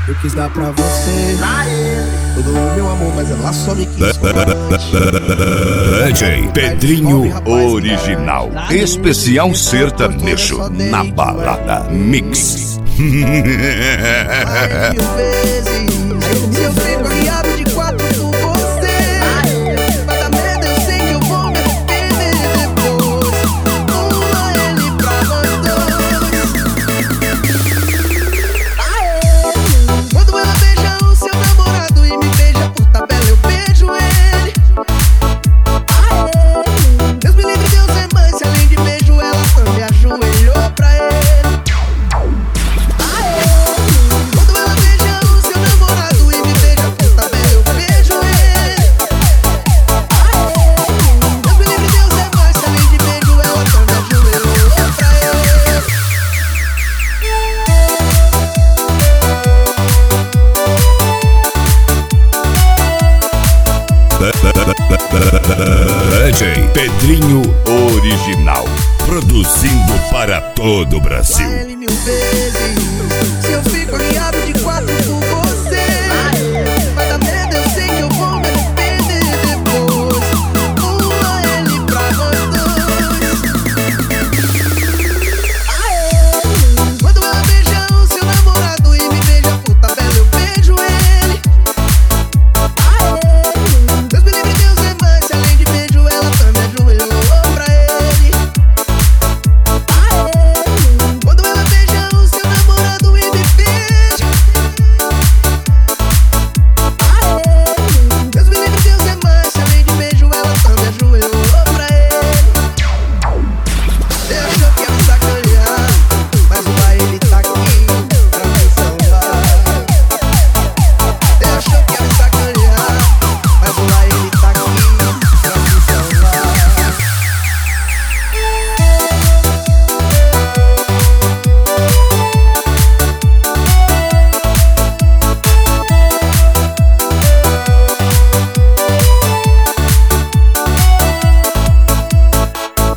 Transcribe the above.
Eu quis dar pra você todo o meu amor, mas ela só me quis DJ Pedrinho Original, especial sertanejo na balada Mix. mil vezes. Se eu fico guiado de quatro por você, vai dar medo, eu sei que eu vou me arrepender depois. Uma ele pra nós dois. Quando ela beija o seu namorado e me beija por tabela, eu beijo ele. Deus me livre, Deus é mãe, se além de beijo ela também ajoelhou pra ele. DJ Pedrinho Original, produzindo para todo o Brasil. Ele mil vezes.